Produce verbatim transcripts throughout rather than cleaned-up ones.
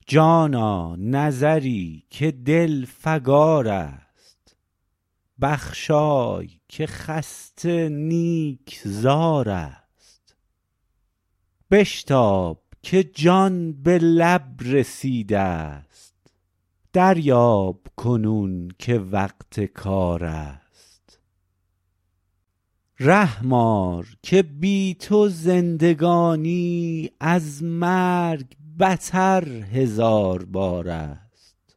جانا نظری که دل فگار است، بخشای که خسته نیک زار است. بشتاب که جان به لب رسیده است، دریاب کنون که وقت کار است. رحم آر که بی تو زندگانی، از مرگ بتر هزار بار است.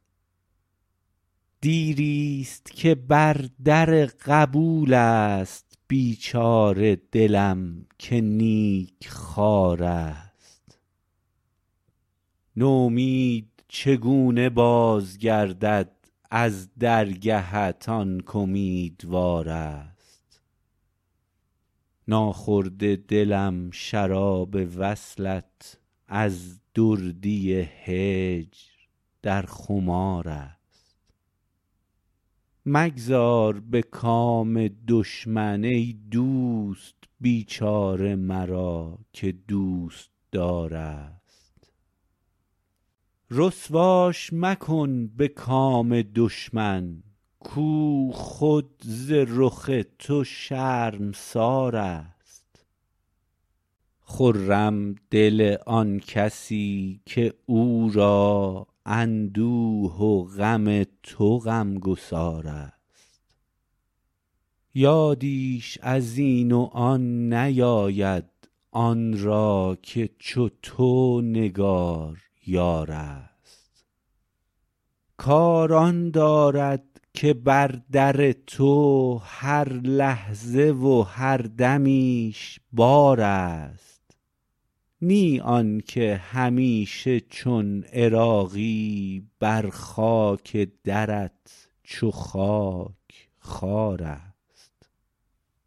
دیریست که بر در قبول است، بیچاره دلم که نیک خوار است. نومید چگونه باز گردد، از درگهت آن کامیدوار است. ناخورده دلم شراب وصلت، از دردی هجر در خمار است. مگذار به کام دشمن ای دوست، بیچاره مرا که دوست دار است. رسواش مکن به کام دشمن، کو خود ز رخ تو شرمسار است. خرم دل آن کسی که او را، اندوه و غم تو غمگسار است. یادیش از این و آن نیاید، آن را که چو تو نگار یار است. کار آن دارد که بر در تو، هر لحظه و هر دمیش بار است. نی آن که همیشه چون عراقی، بر خاک درت چو خاک خوار است.